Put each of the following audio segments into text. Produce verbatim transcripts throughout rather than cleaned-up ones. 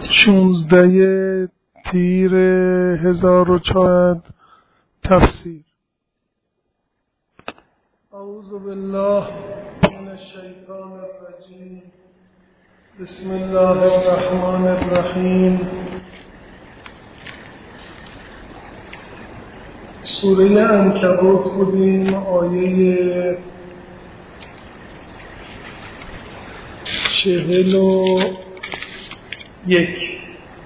شانزده تیر هزار و چهارصد تفسیر. اعوذ بالله من الشیطان الرجیم. بسم الله الرحمن الرحیم. سوره عنکبوت بودیم، آیه چهل و یک.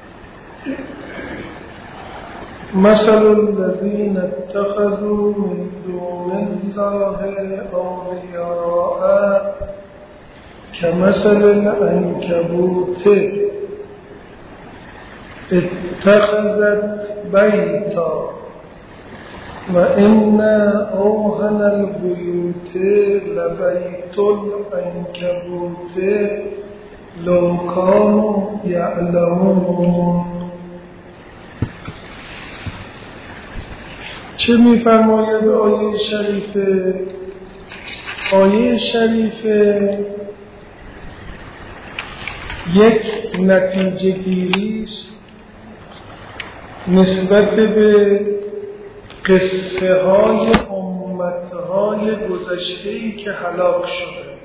مثل الذین اتخذوا من دون الله اولیاء کمثل العنکبوت اتخذت بیتا و ان اوهن البیوت لبیت العنکبوت لو کانوا یعلمون. چه می‌فرماید آیه شریفه؟ آیه شریفه یک نتیجه گیری است نسبت به قصه های امت های گذشته‌ای که هلاک شده.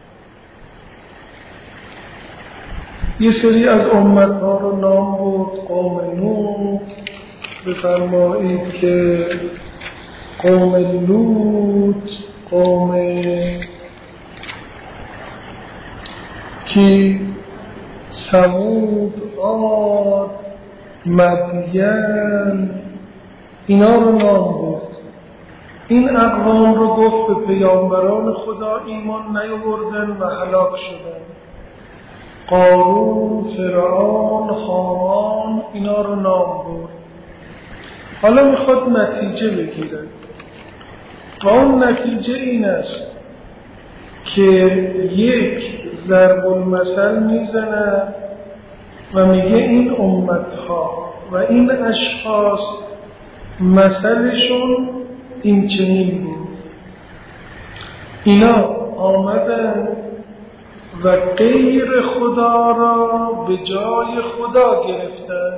یه سری از امت ها رو نام برد. قوم نوح، بفرمایید که قوم لوط، قوم کی ثمود، عاد، مدین، اینا رو نام برد. این اقوام رو گفت به پیامبران خدا ایمان نیاوردن و هلاک شدن. قارون، فرعون، هامان، اینا رو نام برد. حالا میخواد نتیجه بگیره و اون نتیجه این است که یک ضرب المثل میزنه و میگه این امتها و این اشخاص مثلشون این چنین بود. اینا آمدن و غیر خدا را به جای خدا گرفتن.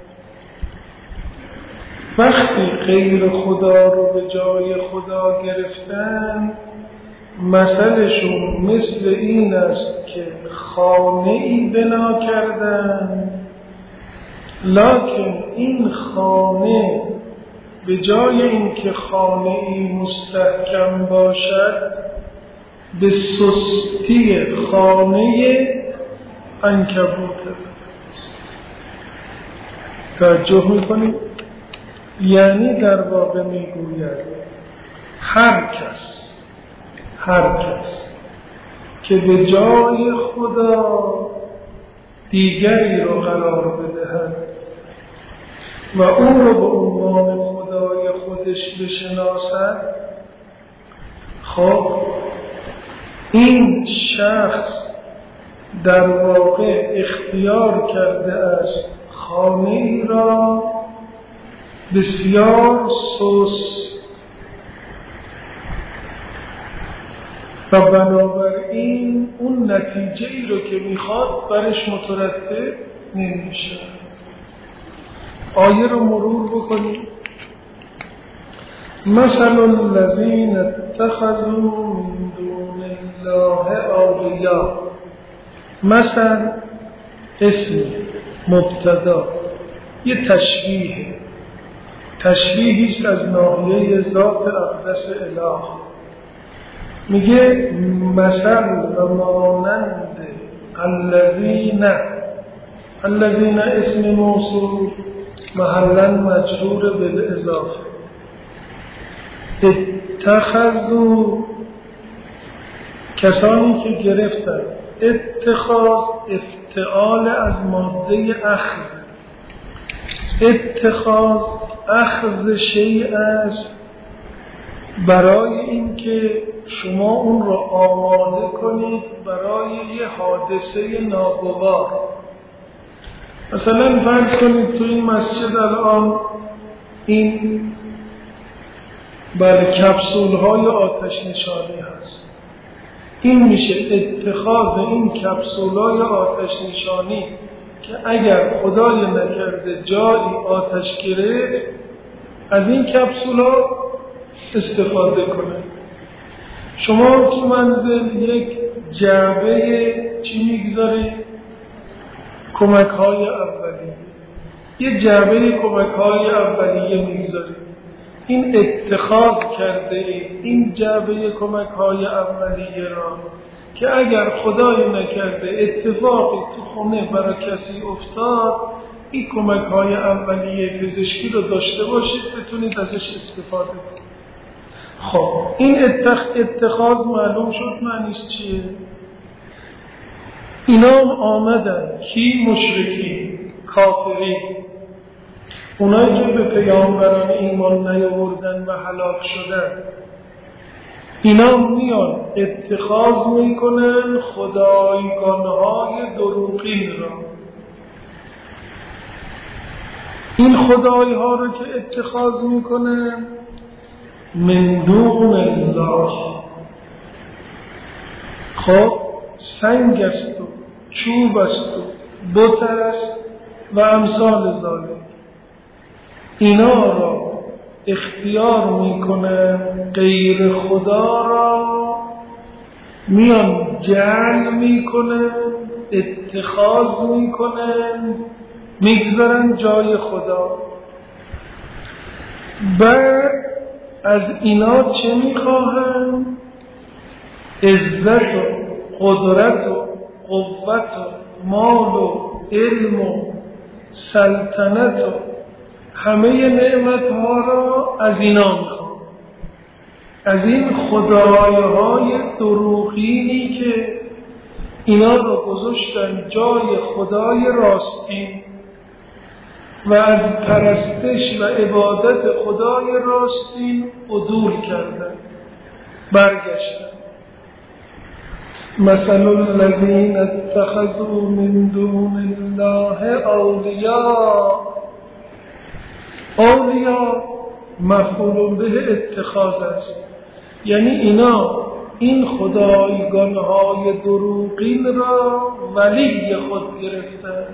وقتی غیر خدا رو به جای خدا گرفتن، مثلشون مثل این است که خانه‌ای بنا کردن، لکن این خانه به جای اینکه خانه‌ای مستحکم باشد، به سستی خانه عنکبوت. توجه میکنید؟ یعنی در واقع میگوید هر کس هر کس که به جای خدا دیگری رو قرار بدهد و او رو به عنوان خدای خودش بشناسد، خب این شخص در واقع اختیار کرده است خانه‌ای را بسیار سست و بنابراین اون نتیجه ای رو که میخواد برش مترتب نمیشه. آیه رو مرور بکنیم. مثل الذین اتخذوا من دون الله اولیاء. مثل اسم مبتدا، یه تشبیه تشبیهی است از ناحیه ذات اقدس اله. میگه مثل و مانند الذین، الذین اسم موصول محلا مجرور بالاضافه، اتخذوا کسانی که گرفتن. اتخاذ افتعال از ماده اخذ. اتخاذ اخذ شیء است برای اینکه شما اون رو آماده کنید برای یه حادثه ناگوار. مثلا فرض کنید تو این مسجد الان این بله کپسول های آتش نشانی هست. این میشه اتخاذ این کپسولای آتش نشانی که اگر خدای نکرده جایی آتش گرفت از این کپسولا استفاده کنه. شما تو منزل یک جعبه چی میگذارید؟ کمک های اولیه. یه جعبه کمک های اولیه میگذارید. این اتخاذ کرده این جعبه کمک های اولیه را که اگر خدای نکرده اتفاقی تو خونه برای کسی افتاد، این کمک های اولیه پزشکی رو داشته باشید بتونید ازش استفاده کنید. خب این اتخ... اتخاذ معلوم شد معنیش چیه؟ اینا آمدن کی؟ مشرکی، کافری، اونایی که به پیامبران ایمان نیاوردن و هلاک شدن. اینا میان اتخاذ میکنن خدایگانهای دروغین را. این خدای ها رو که اتخاذ میکنن من دون الله، خب سنگ است و چوب است و بت است و امثال ذالک، اینا را اختیار میکنن غیر خدا را، میان جعل میکنن، اتخاذ میکنن، میگذارن جای خدا. بعد از اینا چه میخواهن؟ عزت و قدرت و قوت و مال و علم و سلطنت و همه نعمت ها را از اینا میخوان، از این خدایهای دروغینی که اینا رو گذاشتن جای خدای راستین و از پرستش و عبادت خدای راستین عدول کردن، برگشتن. مثل الذین اتخذوا من دون الله اولیاء، اولیاء مفعول به اتخاذ است، یعنی اینا این خدایگانهای دروغین را ولی خود گرفتن،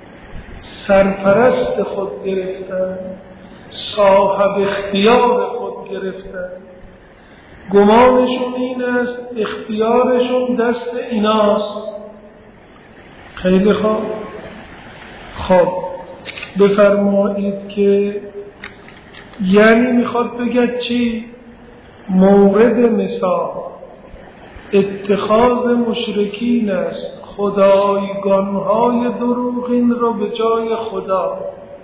سرپرست خود گرفتن، صاحب اختیار خود گرفتن. گمانشون این است اختیارشون دست ایناست. خیلی خوب. خب بفرمایید که یعنی میخواد بگه چی؟ مورد مثال اتخاذ مشرکین است خدایگانهای دروغین را به جای خدا.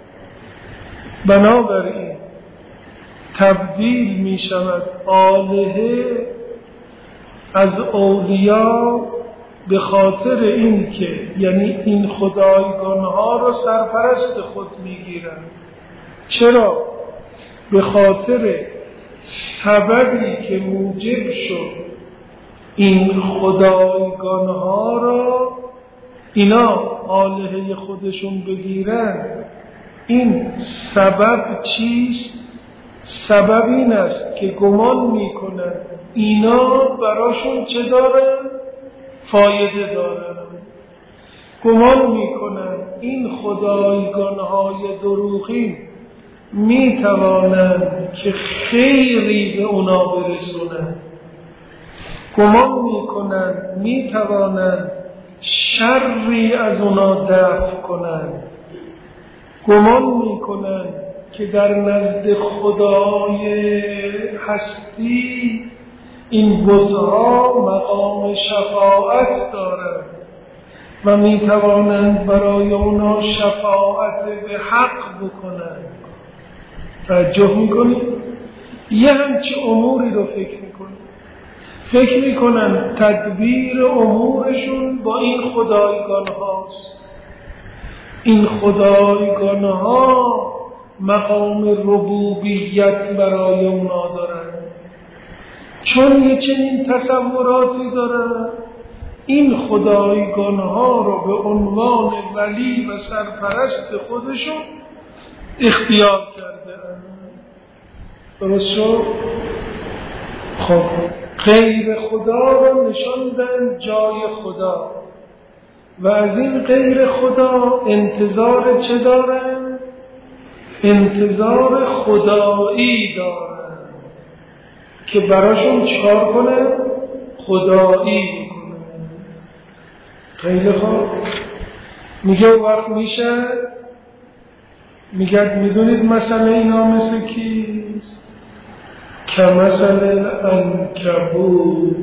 بنابراین تبدیل می شود آلهه از اولیا به خاطر این که یعنی این خدایگانها را سرپرست خود می گیرند. چرا؟ به خاطر سببی که موجب شد این خدایگانها را اینا آلهه خودشون بگیرن. این سبب چیست؟ سبب این است که گمان میکنن اینا براشون چه دارن؟ فایده دارن. گمان میکنن این خدایگانهای دروغین میتوانند که خیری به اونا برسونن. گمان میکنن میتوانند شری از اونا دفع کنند. گمان میکنن که در نزد خدای هستی این بت‌ها مقام شفاعت دارند و میتوانند برای اونا شفاعت به حق بکنند. توجه میکنید؟ یه همچه اموری رو فکر میکنید. فکر میکنن تدبیر امورشون با این خدایگان هاست. این خدایگان ها مقام ربوبیت برای اونا دارن. چون یه چنین تصوراتی دارن، این خدایگان ها رو به عنوان ولی و سرپرست خودشون اختیار کرده. درست شد؟ خب غیر خدا رو نشاندن جای خدا. و از این غیر خدا انتظار چه دارن؟ انتظار خدایی دارن که براشون چکار کنن؟ خدایی بکنن. خیلی خوب. میگه وقت میشه، میگه میدونید مثلا اینا مثل کیست؟ که مثلا عنکبوت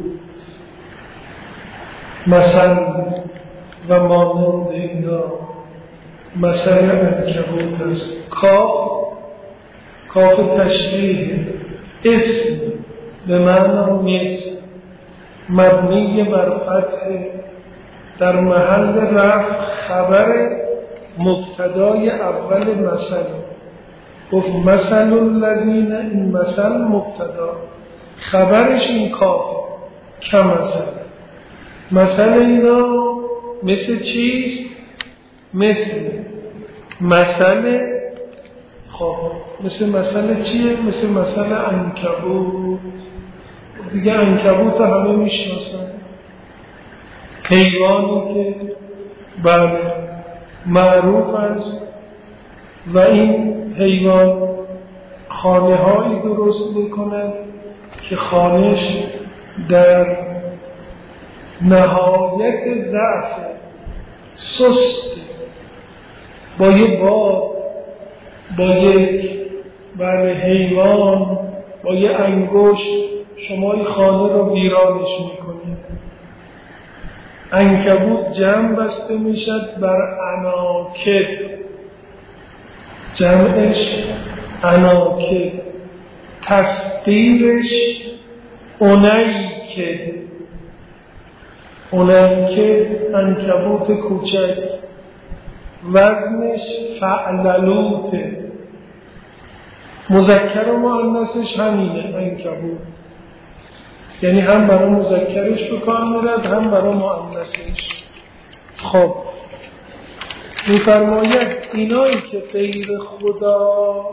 مثلا و مانند اینا مثلا عنکبوت است. کاف کاف تشبیه، اسم به معنی مثل، مبنی بر فتح، در محل رفع خبر مبتدای اول مثل. گفت مثل الذین، این مثل مبتدا، خبرش این کاف که مثل. مثل اینا مثل چیست؟ مثل مثل خب مثل مثل چیه؟ مثل مثل عنکبوت. دیگه عنکبوت همه میشناسن، حیوانی که بله معروف است و این حیوان خانه هایی درست میکنه که خانهش در نهایت ضعف، سست، با یه باد، با یک بله حیوان، با یه انگشت شما این خانه رو ویرانش میکنید. عنکبوت جمع بسته میشد بر عناکب، جمعش عناکب، تصغیرش اونیکب. اونیکب عنکبوت کوچک، وزنش فعللوته. مذکر و مؤنثش همینه عنکبوت، یعنی هم برای مذکرش به کار میرد هم برای مؤنثش. خب می‌فرماید اینایی که غیر خدا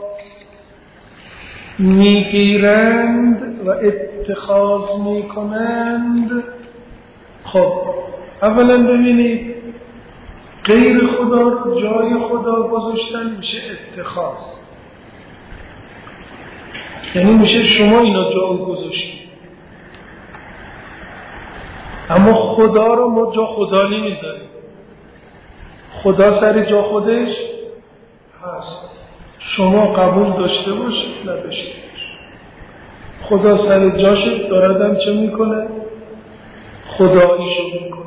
میگیرند و اتخاذ میکنند، خب اولا ببینید غیر خدا رو جای خدا گذاشتن میشه اتخاذ، یعنی میشه شما اینا جای گذاشتید. اما خدا رو ما جا خدا نمیذاریم. خدا سر جا خودش هست، شما قبول داشته باشید نداشته باشید. خدا سر جاش داردم چه میکنه؟ خداییشو میکنه.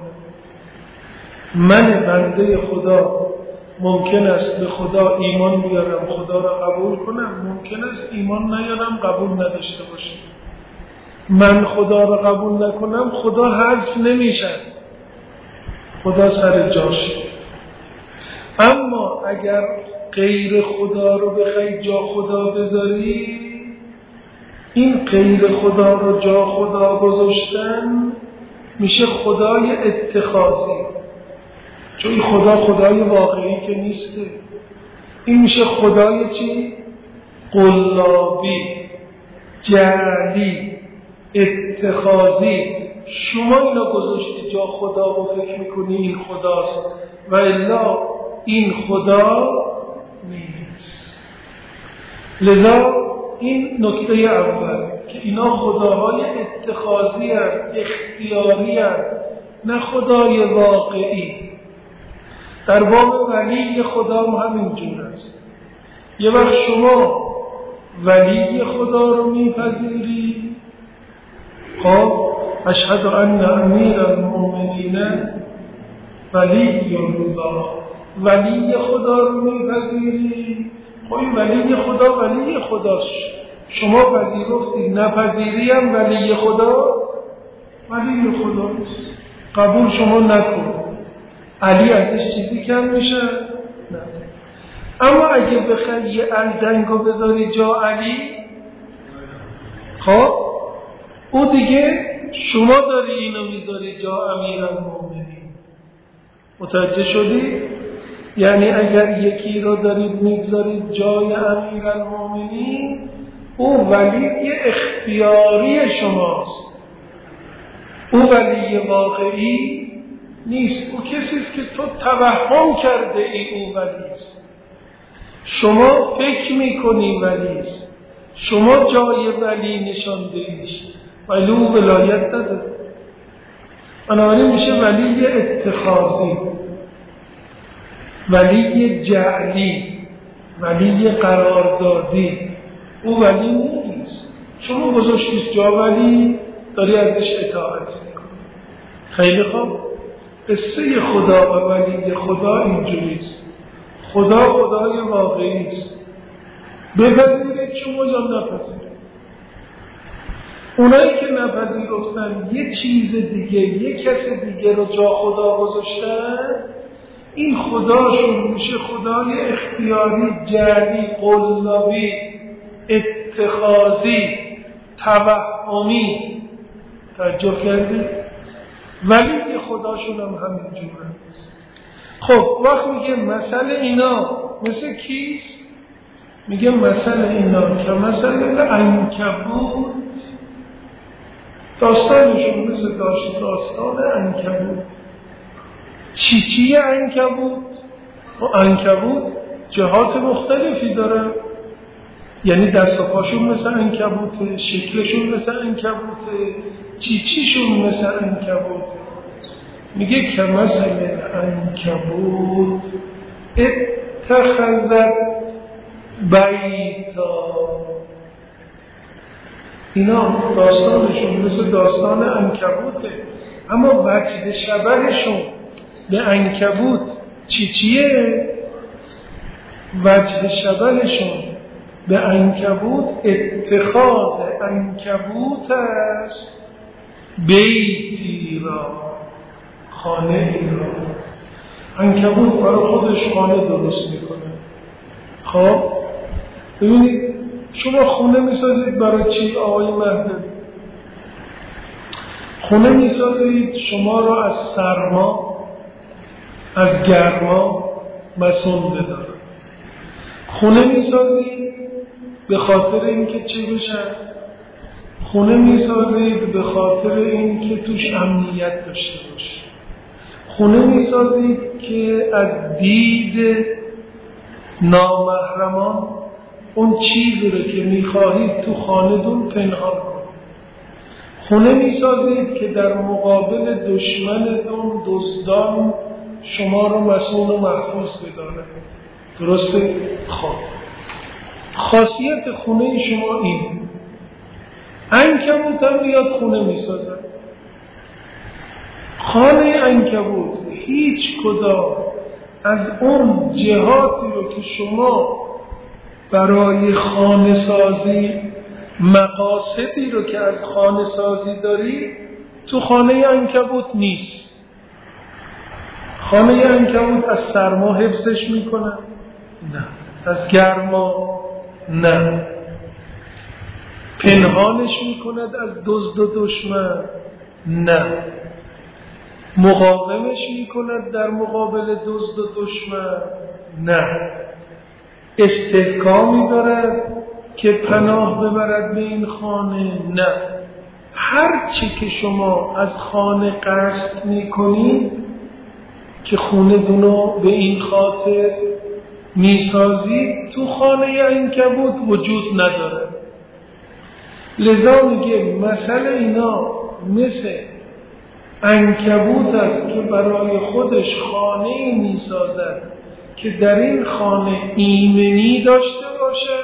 من بنده خدا ممکن است به خدا ایمان بیارم، خدا را قبول کنم، ممکن است ایمان نیارم، قبول نداشته باشم. من خدا را قبول نکنم، خدا حذف نمیشه، خدا سر جاشه. اما اگر غیر خدا رو بخوای جا خدا بذاری، این غیر خدا رو جا خدا گذاشتن میشه خدای اتخاذی، چون خدا خدای واقعی که نیسته. این میشه خدای چی؟ قلابی، جعلی، اتخاذی. شما اینا گذاشتی جا خدا و فکر میکنی این خداست و الا این خدا نیست. لذا این نکته اول که اینا خداهای اتخاذی هست، اختیاری هست، نه خدای واقعی. در باب ولی خدا هم همینجور است. یه وقت شما ولی خدا رو میپذیری، خب اشهد ان امیر المؤمنین ولی الله، ولی خدا رو میپذیری. خب این ولی خدا ولی خداست، شما پذیرفتید، نپذیریم ولی خدا ولی خداست، قبول شما نکن. علی ازش چیزی کم میشه؟ نه. اما اگه بخوای یه الدنگو بذاری جا علی، خب او دیگه شما داری اینو میذاری جا امیرالمومنین. متوجه شدی؟ یعنی اگر یکی رو دارید میگذارید جای امیرالمومنین، او ولی اختیاری شماست. او ولی واقعی نیست. او کسی است که تو توهم کرده ای او ولی است، شما فکر میکنی ولی است، شما جای ولی نشانده ایش، ولی او ولایت نداره. بنابراین میشه ولی اتخاذی، ولی جعلی، ولی قراردادی. او ولی نیست، شما گذاشتید جا ولی داری ازش اطاعت میکنی. خیلی خوب، قصه خدا و ولی خدا اینجوریست. خدا خدای واقعی است، بپذیرید شما یا نپذیرید. اونایی که نپذیرفتن یه چیز دیگه، یه کس دیگه رو جا خدا گذاشتن، این خداشون میشه خدای اختیاری، جعلی، قلابی، اتخاذی، توهمی. توجه کردید؟ ولی خداشون هم همین جوره. خب وقت میگه مثل اینا مثل کیست؟ میگه مثل اینا که مثل عنکبوت، داستانشون مثل داشت داستان عنکبوت. چی چی عنکبوت؟ و عنکبوت جهات مختلفی داره، یعنی دست و پاشون مثل عنکبوته، شکلشون مثل عنکبوته، چی چیشون مثل عنکبوته. میگه که مثل عنکبوت اتخذت بیتا. اینا داستانشون مثل داستان عنکبوته، اما وجه شبهشون به عنکبوت چی چیه؟ وجه شبهشون به عنکبوت اتخاذ عنکبوت است، بیتی را، خانه ای را. عنکبوت برای خودش خانه درست میکنه. خب ببینید شما خونه میسازید برای چی آقای مهدوی؟ خونه میسازید شما را از سرما، از گرما مسون بداره. خونه میسازید به خاطر اینکه چی بشن؟ خونه میسازید به خاطر اینکه توش امنیت داشته باشه. خونه میسازید که از دید نامحرمان اون چیزی رو که میخواهید تو خانه‌تون پنهان کنید. خونه میسازید که در مقابل دشمنتون، دزدان، شما رو مسئول و محفوظ بداره. درسته؟ خب خاصیت خونه شما این. عنکبوت هم میاد خونه میسازه. خانه عنکبوت هیچ کدام از اون جهاتی رو که شما برای خانه سازی، مقاصدی رو که از خانه سازی داری، تو خانه عنکبوت نیست. خانه عنکبوت از سرما حفظش میکنه؟ نه. از گرما؟ نه. پنهانش میکند از دزد و دشمن؟ نه. مقاومش میکند در مقابل دزد و دشمن؟ نه. استحکامی دارد که پناه ببرد به این خانه؟ نه. هر چی که شما از خانه قصد میکنید که خونه دونو به این خاطر میسازید، تو خانه عنکبوت وجود نداره. لذا میگه مثل اینا مثل عنکبوت است که برای خودش خانه میسازد که در این خانه ایمنی داشته باشه،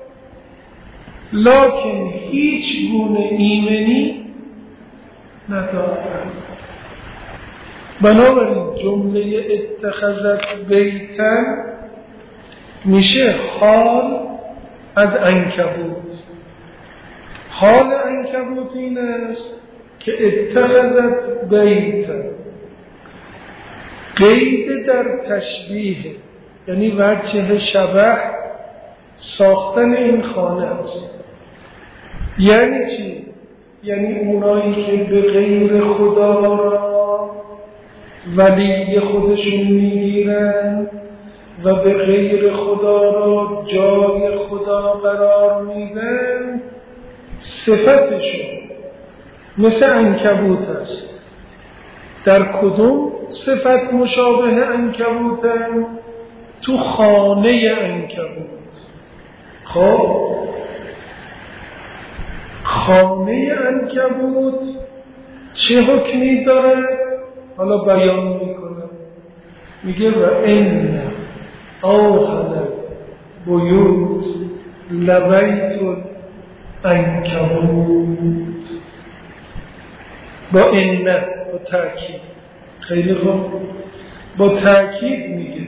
لکن هیچ گونه ایمنی ندارد. بنابراین جمله اتخذت بیتن میشه حال از عنکبوت. حال عنکبوت این است که اتخذت بیتن، قید در تشبیه، یعنی وجه شبه ساختن این خانه است. یعنی چی؟ یعنی اونایی که به غیر خدا را ولی خودشون میگیرن و به غیر خدا را جای خدا قرار میدن، صفتشون مثل عنکبوت است. در کدوم؟ صفت مشابه عنکبوتن تو خانه عنکبوت. خب خانه عنکبوت چه حکمی داره؟ حالا بیان میکنه، میگه و ان اوهن بیوت لبیت عنکبوت. با ان، با تأکید. خیلی خوب، با تأکید میگه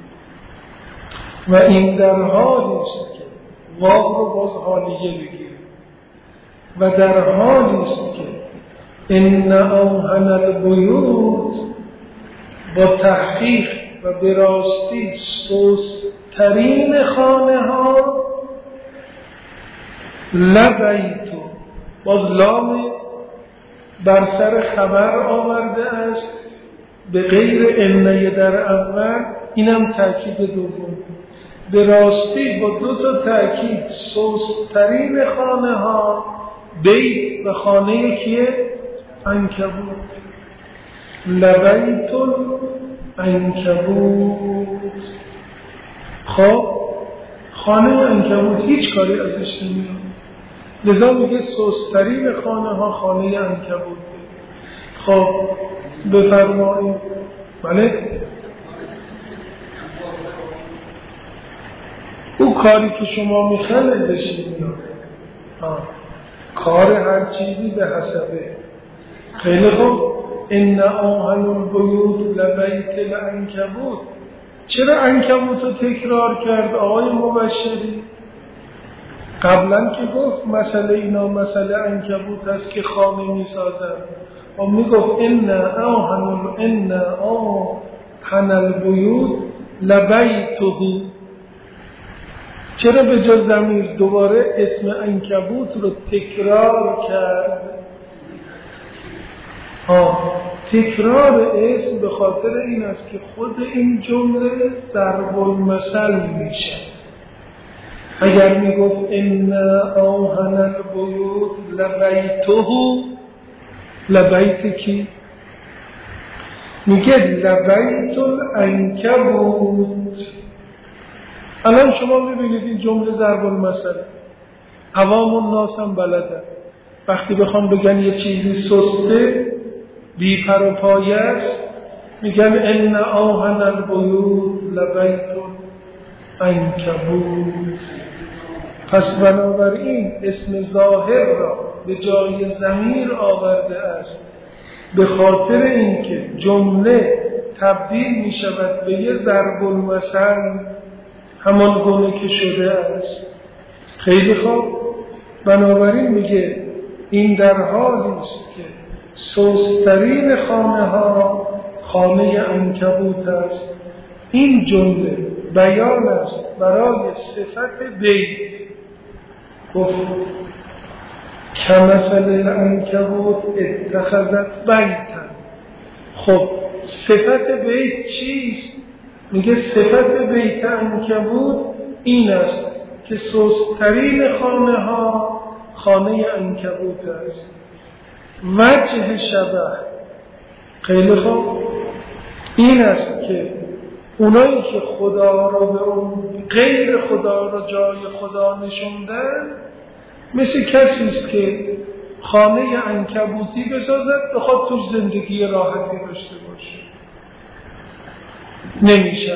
و این در حالی است که واو رو باز حالیه بگیره و در حالی است که ان اوهن البیوت با تحقیق و براستی سست‌ترین خانه ها لبیتو، باز لام بر سر خبر آورده است به غیر انه در اول، اینم تأکید دوم. به راستی با دو تا تأکید سست‌ترین خانه ها بیت و خانه کیه؟ عنکبوت. لبیت عنکبوت. خب خانه عنکبوت هیچ کاری ازش نمیاد، لذا میگه سست‌ترین خانه ها خانه عنکبوت. خب بفرمایید. بله او کاری که شما میخواید ازش نمیاد. کار هر چیزی به حسبه. خیلی خوب. ان اوهن البیوت لبیت العنکبوت. چرا عنکبوت رو تکرار کرد آقای مبشری؟ قبلا که گفت مسئله اینا مسئله عنکبوت است که خانه میسازن و میگفت ان اوهن ان اوهن البیوت لبیته. چرا به جا ضمیر دوباره اسم عنکبوت رو تکرار کرد؟ آه تکرار اسم به خاطر این است که خود این جمله ضرب المثل میشه. اگر میگفت ان اوهن البیوت لبیته، لبیت کی؟ میگه لبیت العنکبوت. الان شما میبینید این جمله ضرب المثل، عوام الناس هم بلدن وقتی بخوام بگن یه چیزی سسته بی پر و پایه است میگن ان اوهن البیوت لبیت عنکبوت. پس بنابراین اسم ظاهر را به جای ضمیر آورده است به خاطر اینکه جمله تبدیل می شود به یه ضرب المثل همان گونه که شده است. خیلی خوب. بنابراین میگه این در حالی است که سست‌ترین خانه ها خانه عنکبوت است. این جمله بیان است برای صفت بیت. گفت کمثل العنکبوت اتخذت بیتا. خب صفت بیت چیست؟ میگه صفت بیت عنکبوت این است که سست‌ترین خانه ها خانه عنکبوت است. وجه شبه خیلی خوب این است که اونایی که خدا را به اون غیر خدا را جای خدا نشوندن مثل کسی است که خانه عنکبوتی بسازد بخواد توش زندگی راحتی داشته باشه، نمیشه.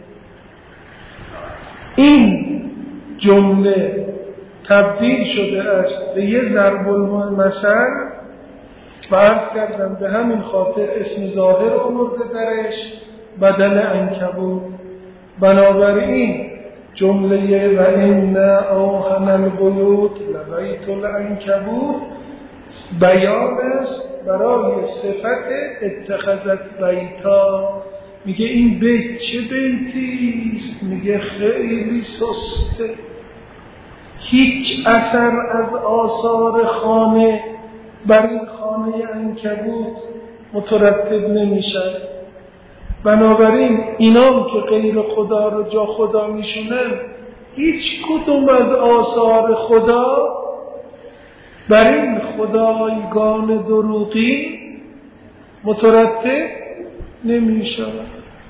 این جمله تبدیل شده است به یه ضرب المثل و عرض کردم به همین خاطر اسم ظاهر آورده درش بدل عنکبوت. بنابراین جمله و ان اوهن البیوت لبیت العنکبوت بیان است برای صفت اتخذت بیتا. میگه این بیت چه بیتی است؟ میگه خیلی سسته، هیچ اثر از آثار خانه بر این خانه عنکبوت مترتب نمیشه. بنابراین اینام که غیر خدا رو جا خدا میشونن هیچ کدوم از آثار خدا بر این خدایگان دروغی مترتب نمی شود.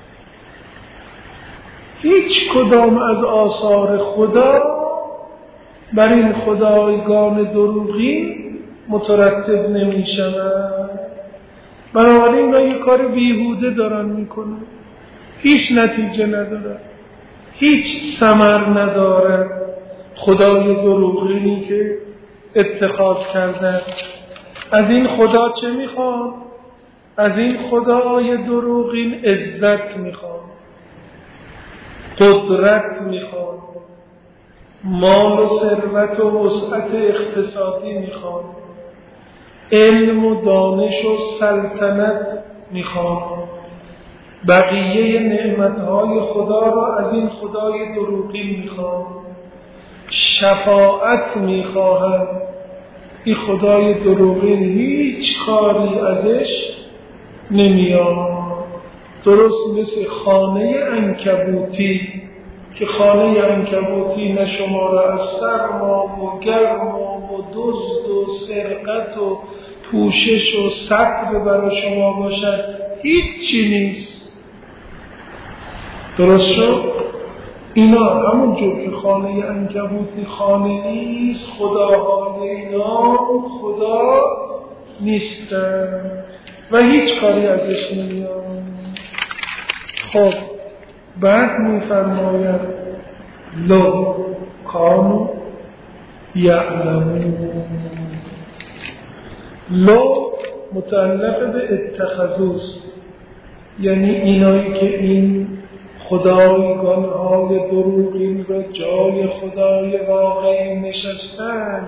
هیچ کدام از آثار خدا بر این خدایگان دروغین مترتب نمی شود. بنابراین اینا یک کار بیهوده دارن میکنن، هیچ نتیجه ندارن، هیچ ثمر ندارن. خدای دروغینی که اتخاذ کردن، از این خدا چه میخوان؟ از این خدای دروغین عزت میخوان، قدرت میخوان، مال و ثروت و وسعت اقتصادی میخوان، علم و دانش و سلطنت میخوان. بقیه نعمتهای خدا را از این خدای دروغین میخوان. شفاعت میخواهند. این خدای دروغین هیچ کاری ازش نمیاد. درست مثل خانه عنکبوتی که خانه عنکبوتی نه شما را از سرما و گرما و دزد و سرقت و پوشش و ستر برای شما باشد، هیچی نیست. درست شد؟ اینا همون جور که خانه عنکبوتی خانه نیست، خداهای اینا خدا نیستن و هیچ کاری ازش نمیاد. خب بعد میفرماید لو کانوا یعلمون. لو متعلق به اتخذوست، یعنی اینایی که این خدایگان های دروغین را جای خدای واقعی نشستن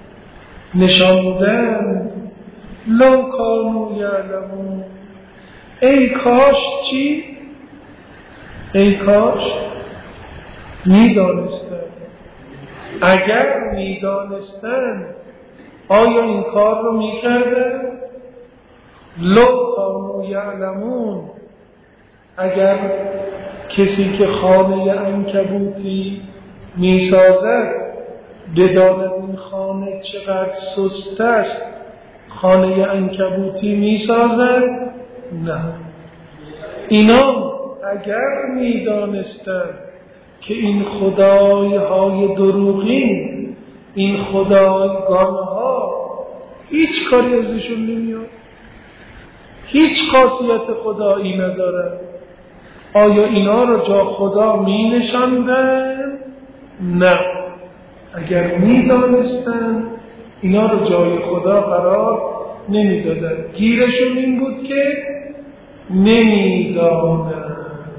نشاندن. لو کانوا یعلمون، ای کاش چی؟ ای کاش میدانستن. اگر میدانستن آیا این کار رو میکردن؟ لو کانوا یعلمون، اگر کسی که خانه عنکبوتی میسازد بداند این خانه چقدر سست است، خانه عنکبوتی میسازد؟ نه. اینا اگر میدانستند که این خدایهای دروغین، این خدایگانها هیچ کاری ازشون نمیاد، هیچ خاصیت خدایی ندارن، آیا اینا رو جا خدا می نشاندن؟ نه. اگر می دانستن اینا رو جای خدا قرار نمی دادن. گیرشون این بود که نمی دانن.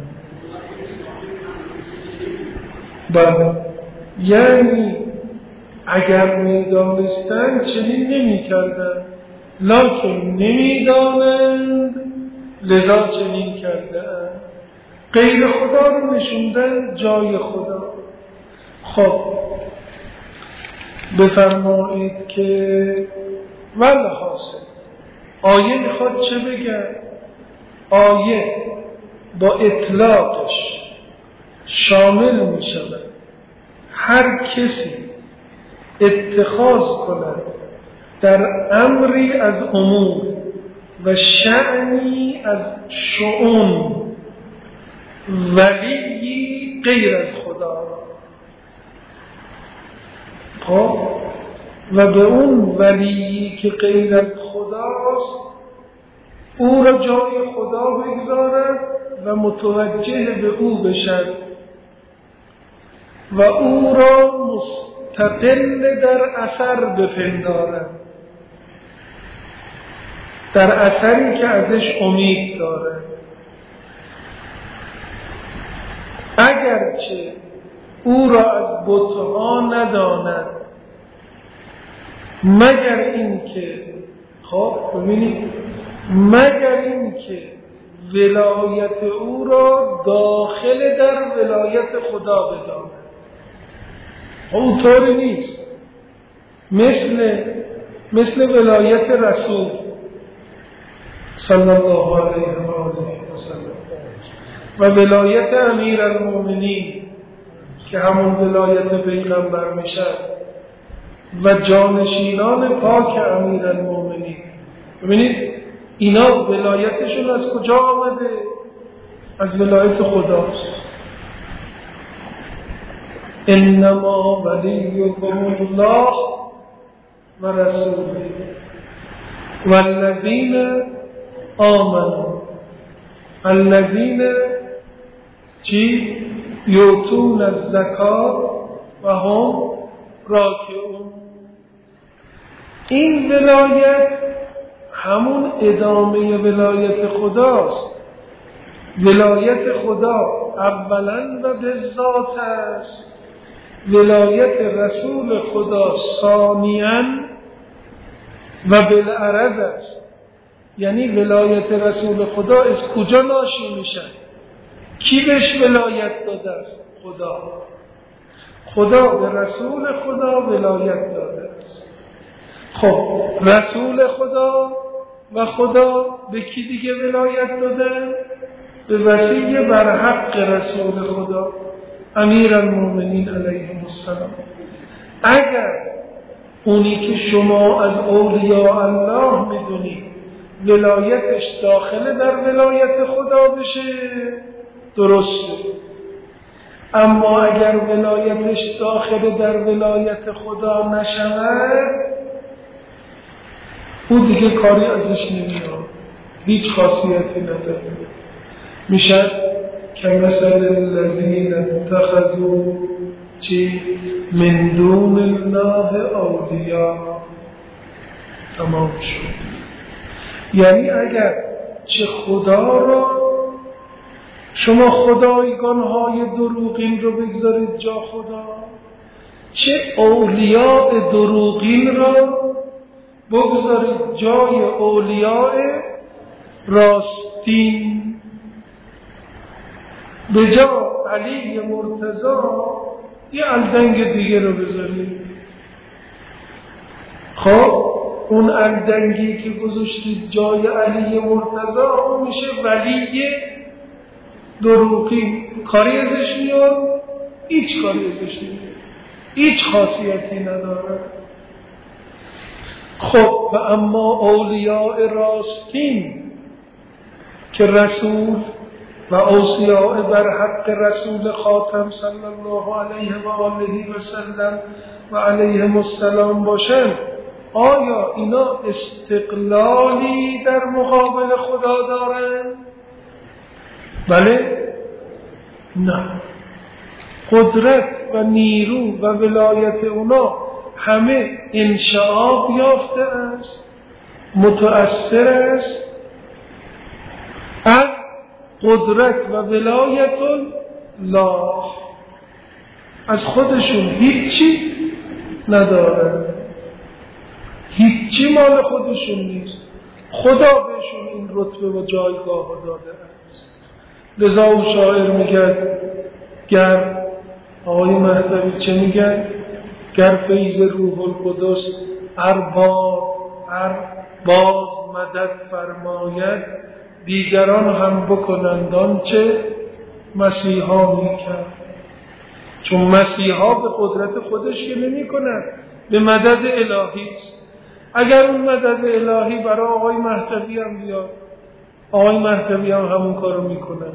بله، یعنی اگر می دانستن چنین نمی کردن، لکن نمی دانند لذا چنین کردن، غیر خدا رو نشوندن جای خدا. خب بفرمایید که والحاصل آیه میخواد چه بگه؟ آیه با اطلاقش شامل میشود هر کسی اتخاذ کند در امری از امور و شأنی از شؤون ولی غیر از خدا، خب و به اون ولی که غیر از خداست او را جای خدا بگذارد و متوجه به او بشد و او را مستقل در اثر بپندارد، در اثری که ازش امید دارد. اگرچه او را از بتها نداند مگر این که خب ببینید مگر این که ولایت او را داخل در ولایت خدا بداند. او طوری نیست، مثل مثل ولایت رسول صلی الله علیه و آله و سلم و ولایت امیرالمومنین که همون ولایت پیغمبر میشد و جانشینان پاک امیرالمومنین. ببینید اینا ولایتشون از کجا آمده؟ از ولایت خداست. انما ولیکم الله و رسوله والذین آمنوا الذین چی؟ یؤتون الزکات و هم راکعون. این ولایت همون ادامه ولایت خداست. ولایت خدا اولا و به ذات است، ولایت رسول خدا ثانیاً و بالعرض است. یعنی ولایت رسول خدا از کجا ناشی میشه؟ کی بهش ولایت داده است؟ خدا. خدا به رسول خدا ولایت داده است. خب رسول خدا و خدا به کی دیگه ولایت داده؟ به وصی بر حق رسول خدا امیر المؤمنین علیه السلام. اگر اونی که شما از اولیاء الله میدونید ولایتش داخل در ولایت خدا بشه درسته، اما اگر ولایتش داخل در ولایت خدا نشود او دیگه کاری ازش نمیاد، هیچ خاصیتی نداره. میشه که مثل الذین اتخذوا چی من دون الله اولیاء. تمام شد. یعنی اگر چه خدا را شما خدایگانهای دروغین رو بگذارید جا خدا، چه اولیاء دروغین را بگذارید جای اولیاء راستین. به جا علی مرتضی یه الدنگ دیگه رو بذارید. خب اون الدنگی که گذاشتید جای علی مرتضی اون میشه ولی دروغین. کاری ازش میاد؟ هیچ کاری ازش نمیاد، هیچ خاصیتی نداره. خب و اما اولیاء راستین که رسول و اوصیاء بر حق رسول خاتم صلی الله علیه و آله و سلم و علیهم السلام باشن، آیا اینا استقلالی در مقابل خدا دارن؟ بله؟ نه. قدرت و نیرو و ولایت اونا همه انشعاب یافته است، متأثر است از قدرت و ولایت الله. از خودشون هیچی نداره، هیچی مال خودشون نیست، خدا بهشون این رتبه و جایگاه داده است. لذا اون شاعر میگه گر آقای مهدوی چه میگن؟ گر فیض روح القدس هر بار هر باز مدد فرماید، دیگران هم بکنند آنچه مسیحا میکرد. چون مسیحا به قدرت خودش که نمی کند، به مدد الهی است. اگر اون مدد الهی برای آقای مهدوی هم بیاد، آقای مهدوی هم همون کارو میکنن.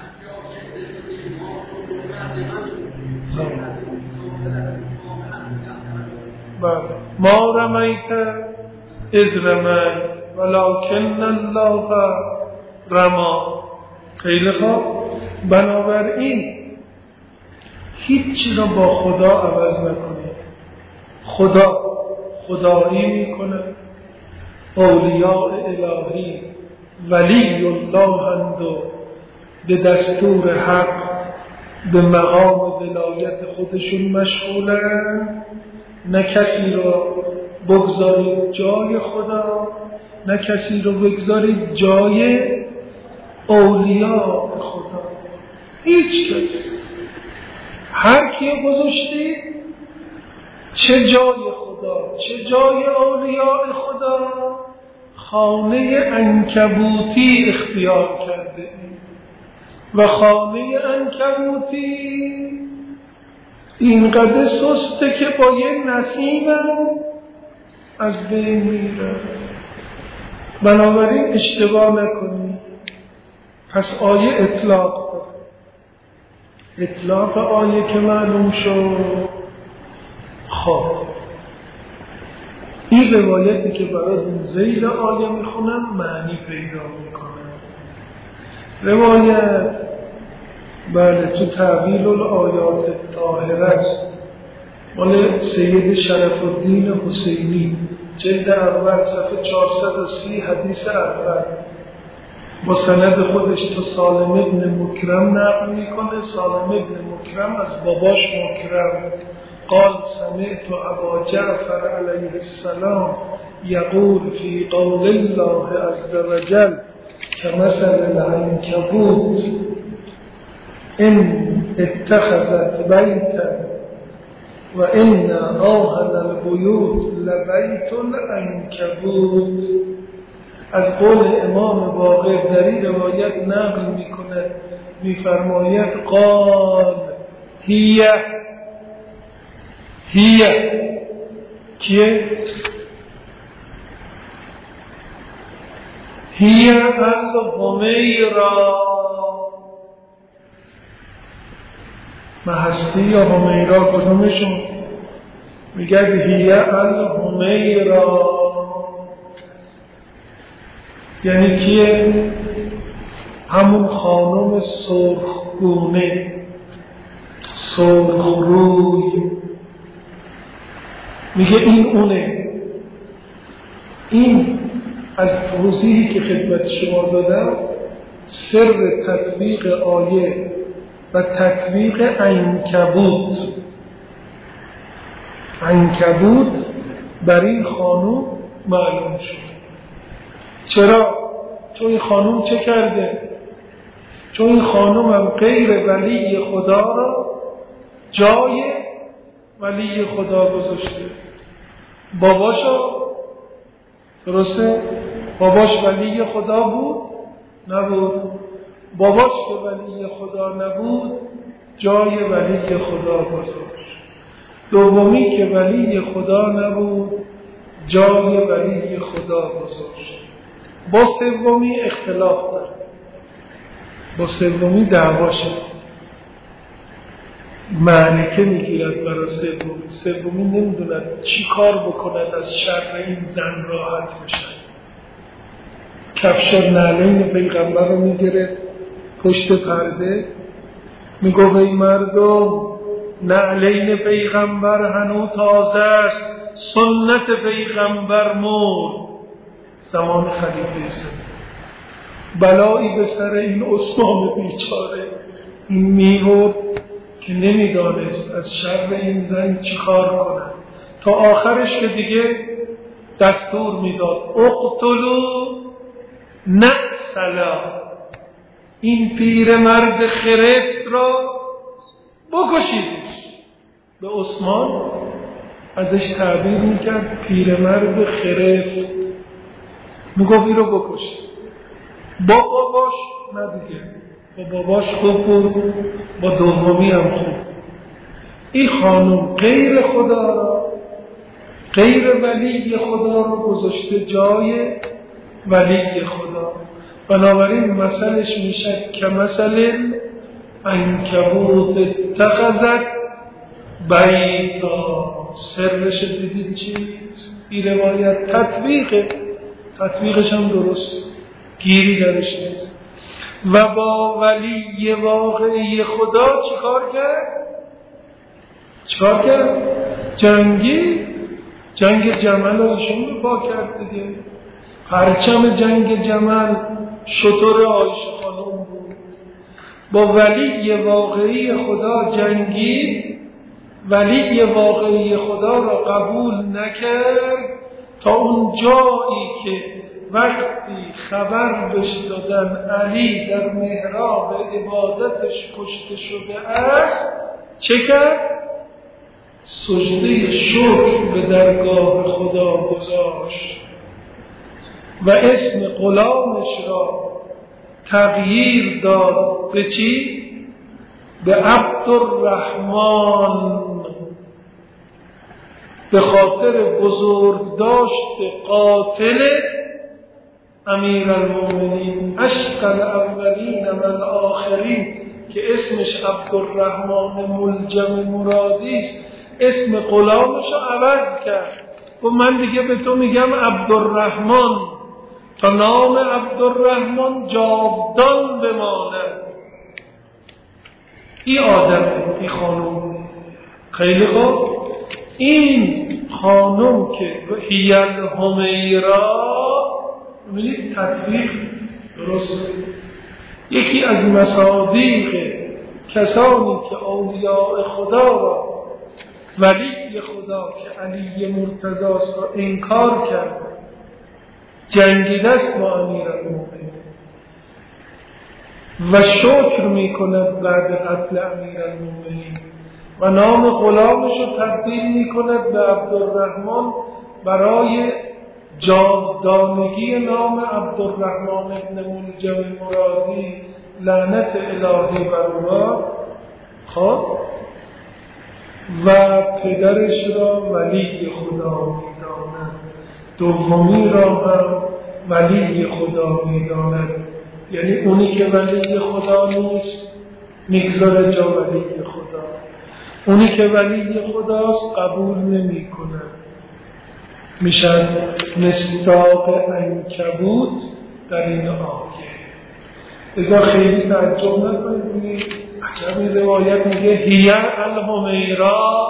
ما رمیت اذ رمیت ولکن الله رما. خیلی خوب. بنابراین هیچ را با خدا عوض نکنید. خدا خدایی میکنه، اولیاء الهی ولی الله اند و به دستور حق به مقام ولایت خودشون مشغولن. نه کسی را بگذارید جای خدا، نه کسی را بگذارید جای اولیاء خدا. هیچ کس هر کیو گذاشتید چه جای خدا چه جای اولیاء خدا، خانه عنکبوتی اختیار کرده و خانه عنکبوتی اینقدر سسته که با یه نسیم از بین میره. بنابراین اشتباه نکنید. پس آیه اطلاق داره. اطلاق آیه که معلوم شد، خب این روایتی که برای زیر آیه میخونم معنی پیدا میکنه. روایت بله تو تعبیل الآیات طاهره است، مال سید شرف الدین حسینی، جلد اول صفحه چهارصد و سی، حدیث اول، با سند خودش تو سالم ابن مکرم نقل میکنه. سالم ابن مکرم از باباش مکرم قال سمعت ابا جعفر علیه السلام یقول فی قول الله عز وجل كمثل العنکبوت ان اتخذت بیتا و ان آهن البیوت لبیت العنکبوت. از قول امام باقر در این روایت نقل میکنه، میفرماید قال هی هی کیه؟ هی الهمیرا، محستی یا همیرا کدومشون؟ میگه هی الهمیرا یعنی کیه؟ همون خانم سرخگونه سرخروی. میگه این اونه. این از توضیحی که خدمت شما دادم سر تطبیق آیه و تطبیق عنکبوت. عنکبوت بر این خانم معلوم شد. چرا؟ چون این خانم چه کرده؟ چون این خانم هم غیر ولی خدا را جای ولی خدا گذاشته. باباشو درسته؟ باباش ولی خدا بود؟ نبود. باباش که ولی خدا نبود جای ولی خدا گذاشت. دومی که ولی خدا نبود جای ولی خدا گذاشت. با سومی اختلاف داره، با سومی دعواشه، معنی میگیرد برای سومی. سومی نمیدوند چی کار بکند از شر این زن راحت بشن. کفش نعلین پیغمبر رو میگرد پشت پرده، میگو ای مردم نعلین پیغمبر هنو تازه است، سنت پیغمبر مرد زمان خلیفه سلیم. بلایی به سر این عثمان بیچاره این میبرد که نمیدانست از شر این زن چی کار کنه، تا آخرش که دیگه دستور میداد اقتلوا نعسلا، این پیر مرد خرفت را بکشیدش. به عثمان ازش تعبیر میکرد پیر مرد خرفت، میگفت این رو بکشید. با باباش نه دیگه، با باباش خوب بود، با دومی هم خوب. این خانم غیر خدا را، غیر ولی خدا را گذاشته جای ولی خدا. بنابراین مثلش میشه که مثل عنکبوت اتخذت بیتا. سرش دیدید چیست؟ این روایت تطبیقه، تطبیقش هم درست، گیری درش نیست. و با ولی واقعی خدا چیکار کرد؟ چیکار کرد؟ جنگی جنگ جمل رو ایشون رو پا کرد دیگه. پرچم جنگ جمل شتر عایشه خانم بود. با ولی واقعی خدا جنگی، ولی واقعی خدا را قبول نکرد تا اون جایی که وقتی خبر بهش دادن علی در محراب عبادتش کشته شده است چه کرد؟ سجده شکر به درگاه خدا گذاشت و اسم غلامش را تغییر داد به چی؟ به عبدالرحمن، به خاطر بزرگ داشت قاتل امیر المؤمنین اشقى الاولین و الاخرین که اسمش عبدالرحمن ملجم مرادی است، اسم غلامش رو عوض کرد و من دیگه به تو میگم عبدالرحمن تا نام عبدالرحمن جاودان بماند. این آدمه، این خانم. خیلی خوب. این خانم که هی الحمیرا، ببینید تطبیق درست. یکی از مصادیق کسانی که اولیاء خدا را، ولی خدا که علی مرتضی را انکار کرد، جنگیده است با امیرالمومنین و شکر میکند بعد قتل امیرالمومنین و نام غلامش رو تبدیل میکند به عبدالرحمن برای جاودانگی نام عبدالرحمن ابن ملجم مرادی، لعنت الهی بر او. خب و پدرش را ولی خدا میداند، دومی را هم ولی خدا میداند، یعنی اونی که ولی خدا نیست میگذاره جا ولی خدا، اونی که ولی خداست قبول نمی کند. میشن مصداق عنکبوت در این آیه. ازا خیلی تعجب نکنید، عجب روایت میگه هی الحمیرا،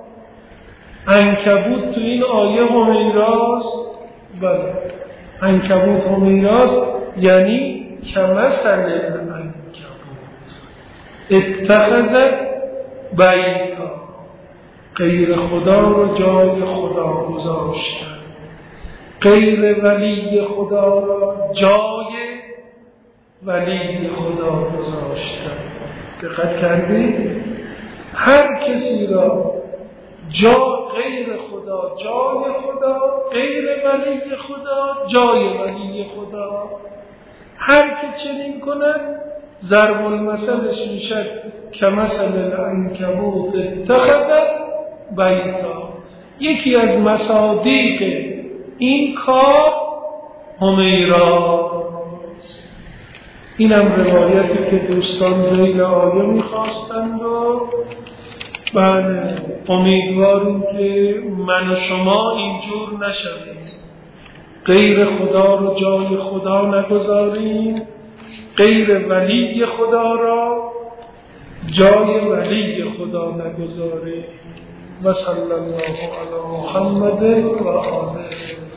عنکبوت تو این آیه حمیراست. بله عنکبوت حمیراست، یعنی کمثل العنکبوت اتخذت بیتا، غیر خدا رو جای خدا گذاشتن، غیر ولی خدا را جای ولی خدا گذاشتن. دقت کردید؟ هر کسی را جا غیر خدا جای خدا، غیر ولی خدا جای ولی خدا. هر که چنین کند ضرب المثلش میشد کمثل العنکبوت اتخذت بیتا. یکی از مصادیق این کار حمیرا. اینم روایتی که دوستان ذیل آیه میخواستند و بله امیدواریم که من و شما اینجور نشویم، غیر خدا رو جای خدا نگذاریم، غیر ولی خدا را جای ولی خدا نگذاریم. و صلی الله علی محمد و آله.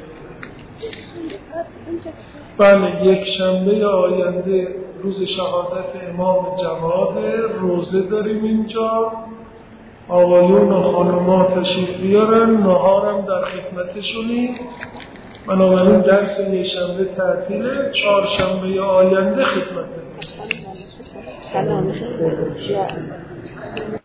بله یک شنبه آینده روز شهادت امام جواد روزه داریم اینجا. آقایون و خانم‌ها تشریف بیارن، نهارم در خدمتشونیم. بنابراین درس یک شنبه تعطیله، چهار شنبه آینده خدمت. سلام.